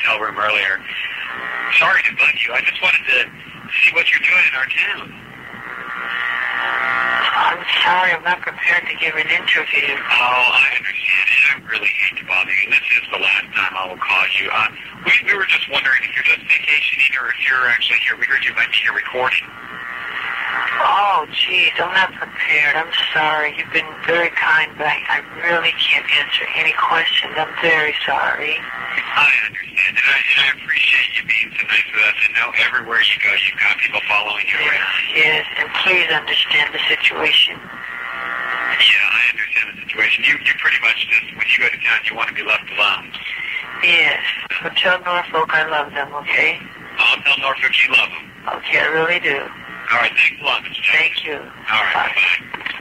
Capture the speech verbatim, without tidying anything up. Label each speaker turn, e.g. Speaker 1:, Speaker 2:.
Speaker 1: hotel room earlier. Sorry to bug you. I just wanted to see what you're doing in our town.
Speaker 2: I'm sorry, I'm not prepared to give an interview.
Speaker 1: Oh, I understand, and I really hate to bother you. This is the last time I will call you. Uh, we, we were just wondering if you're just vacationing or if you're actually here. We heard you might be here recording.
Speaker 2: Oh, geez, I'm not prepared. I'm sorry. You've been very kind, but I, I really can't answer any questions. I'm very sorry.
Speaker 1: I understand, and I, and I appreciate you being so nice with us. And know everywhere you go, you've got people following you around.
Speaker 2: Yes, and please understand the situation.
Speaker 1: Yeah, I understand the situation. You, you pretty much just, when you go to town, you want to be left alone.
Speaker 2: Yes, but tell Norfolk I love them, okay?
Speaker 1: I'll tell Norfolk you love them.
Speaker 2: Okay, I really do.
Speaker 1: All right, thanks a lot, Mister Jackson.
Speaker 2: Thank you.
Speaker 1: All right, bye-bye.